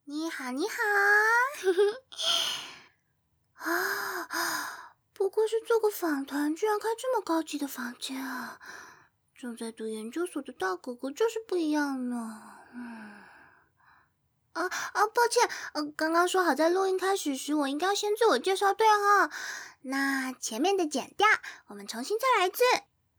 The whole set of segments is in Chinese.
你好，你好。不过是做个访谈，居然开这么高级的房间啊！正在读研究所的大哥哥就是不一样呢。抱歉，刚刚说好在录音开始时，我应该要先自我介绍对哈。那前面的剪掉，我们重新再来一次。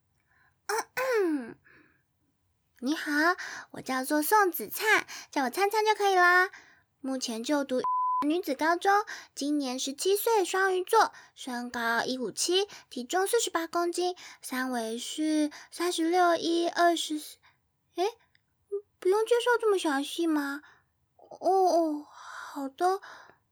你好，我叫做宋子灿，叫我灿灿就可以啦。目前就读女子高中，今年17岁，双鱼座，身高157，体重48公斤，三围是36、1、24。不用介绍这么详细吗？好的。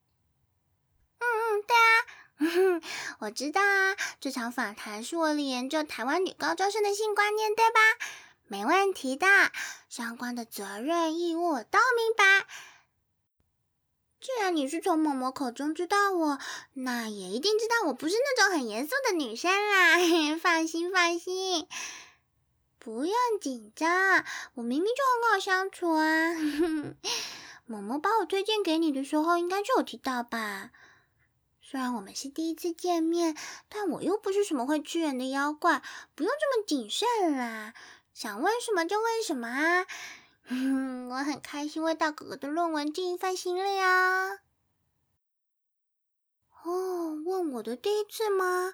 对啊，我知道啊，这场访谈是为了研究台湾女高中生的性观念，对吧？没问题的，相关的责任义务我都明白。既然你是从某某口中知道我，那也一定知道我不是那种很严肃的女生啦。放心，不用紧张，我明明就很好相处啊。某某把我推荐给你的时候，应该就有提到吧？虽然我们是第一次见面，但我又不是什么会吃人的妖怪，不用这么谨慎啦。想问什么就问什么啊。我很开心为大哥哥的论文尽一份心力啊。问我的第一次吗？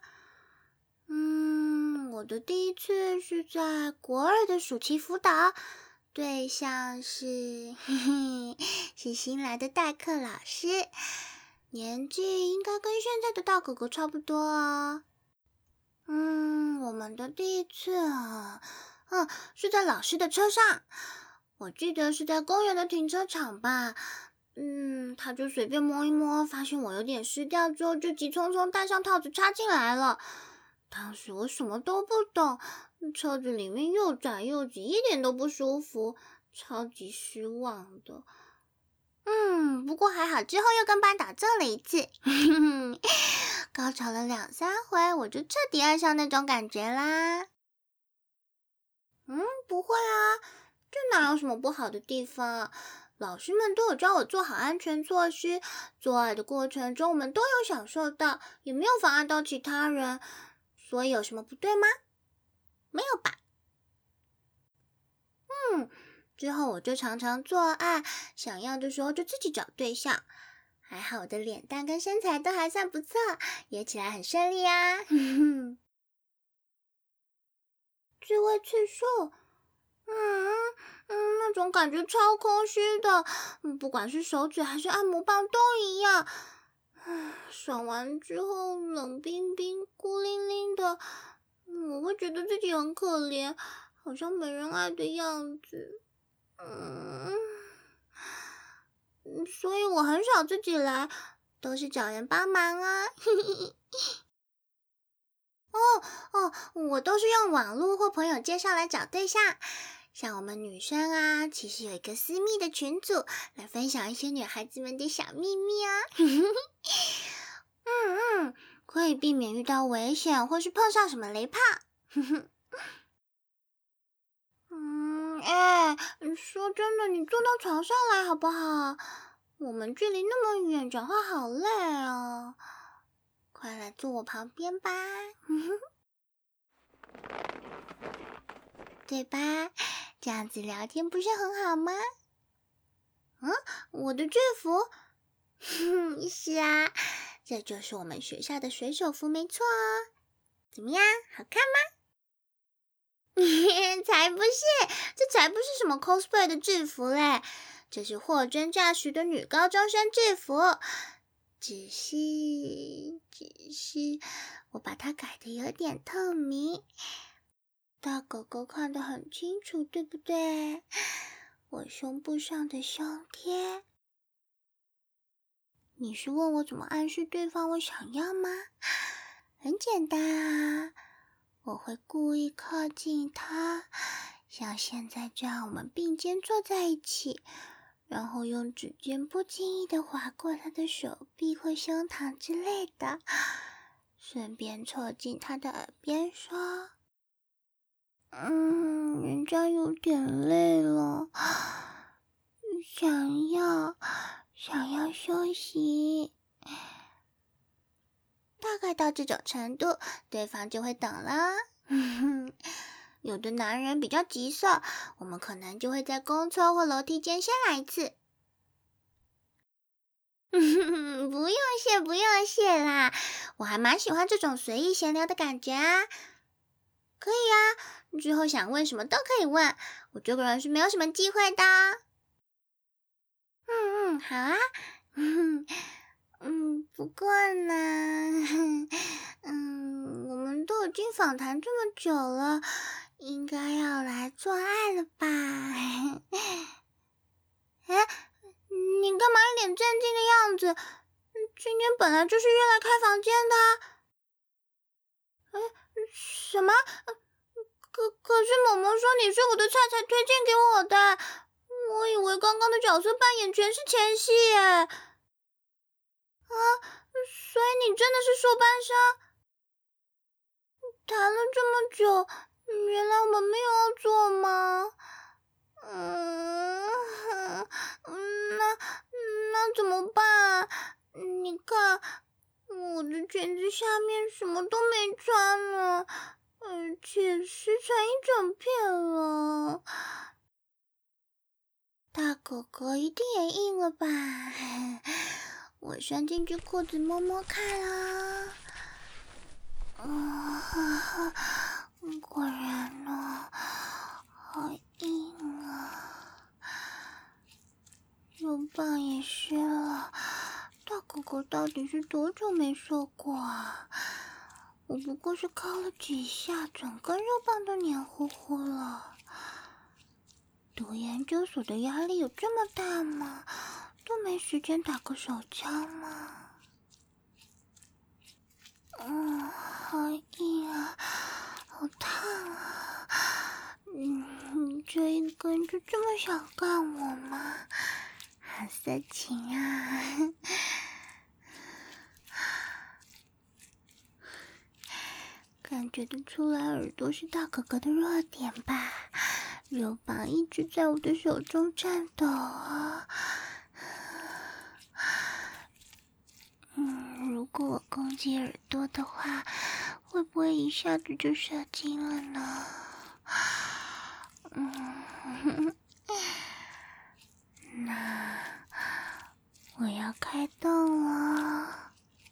我的第一次是在国2的暑期辅导，对象是是新来的代课老师，年纪应该跟现在的大哥哥差不多哦。我们的第一次是在老师的车上，我记得是在公园的停车场吧。他就随便摸一摸，发现我有点湿掉之后，就急匆匆戴上套子插进来了。当时我什么都不懂，车子里面又窄又挤，一点都不舒服，超级失望的。不过还好，之后又跟班导做了一次，高潮了2、3回，我就彻底爱上那种感觉啦。不会啊，这哪有什么不好的地方？老师们都有教我做好安全措施，做爱的过程中我们都有享受到，也没有妨碍到其他人，所以有什么不对吗？没有吧？之后我就常常做爱，想要的时候就自己找对象。还好我的脸蛋跟身材都还算不错，约起来很顺利啊。自慰次数，那种感觉超空虚的，不管是手指还是按摩棒都一样。爽完之后冷冰冰、孤零零的，我会觉得自己很可怜，好像没人爱的样子。所以我很少自己来，都是找人帮忙啊。我都是用网络或朋友介绍来找对象。像我们女生啊，其实有一个私密的群组，来分享一些女孩子们的小秘密啊。可以避免遇到危险或是碰上什么雷炮。说真的，你坐到床上来好不好？我们距离那么远，讲话好累哦。快来坐我旁边吧。对吧？这样子聊天不是很好吗？我的制服？是啊，这就是我们学校的水手服没错哦。怎么样，好看吗？才不是，这才不是什么 cosplay 的制服嘞，这是货真价实的女高中生制服。只是我把它改得有点透明，大狗狗看得很清楚，对不对？我胸部上的胸贴。你是问我怎么暗示对方我想要吗？很简单啊，我会故意靠近他，像现在这样，我们并肩坐在一起，然后用指尖不经意地划过他的手臂或胸膛之类的，顺便凑近他的耳边说：“人家有点累了， 关系。大概到这种程度，对方就会懂了。有的男人比较急色，我们可能就会在公厕或楼梯间先来一次。不用谢，不用谢啦，我还蛮喜欢这种随意闲聊的感觉啊。可以啊，之后想问什么都可以问，我这个人是没有什么忌讳的。好啊。不过呢，我们都已经访谈这么久了，应该要来做爱了吧？哎，你干嘛一脸震惊的样子？今天本来就是约来开房间的。什么？可是某某说你是我的菜才推荐给我的，我以为刚刚的角色扮演全是前戏耶。所以你真的是硕班生？谈了这么久，原来我们没有要做吗？那怎么办？你看，我的裙子下面什么都没穿呢，而且湿成一整片了。大哥哥一定也硬了吧？我伸进去裤子摸摸看啊。果然呢，好硬啊！肉棒也湿了，大哥哥到底是多久没射过啊？我不过是敲了几下，整根肉棒都黏糊糊了。读研究所的压力有这么大吗？都没时间打个手枪吗？好硬啊，好烫啊！这一根就这么想干我吗？好色情啊！感觉得出来耳朵是大哥哥的弱点吧？肉棒一直在我的手中颤抖啊！如果我攻击耳朵的话，会不会一下子就射精了呢？那我要开动了。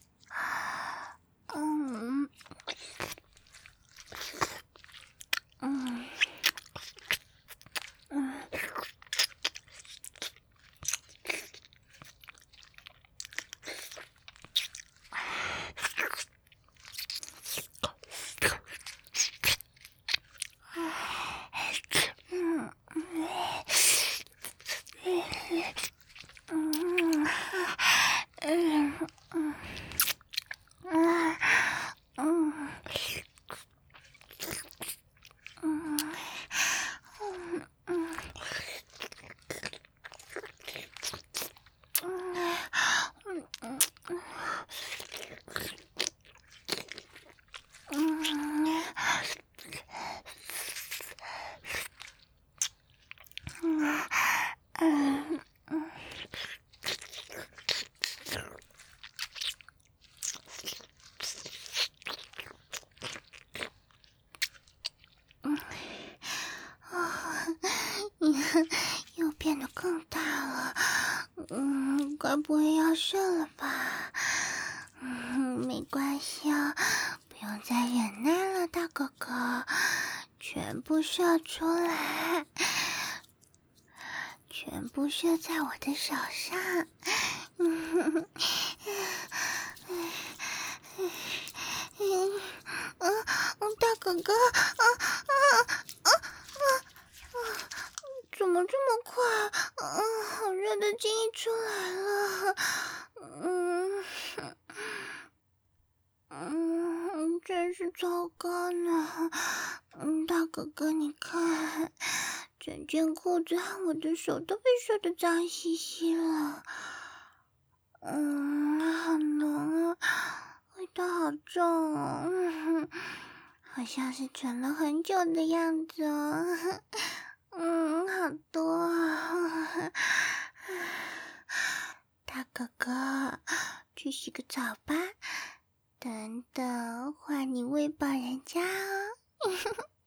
又变得更大了，该不会要射了吧？没关系啊，不用再忍耐了，大哥哥，全部射出来，全部射在我的手上。大哥哥，怎么这么快？好热的精液出来了。真是糟糕呢。大哥哥，你看，整件裤子和我的手都被射得脏兮兮了。好浓啊，味道好重哦。好像是存了很久的样子哦。好多啊！大哥哥，去洗个澡吧。等等，换你喂饱人家哦。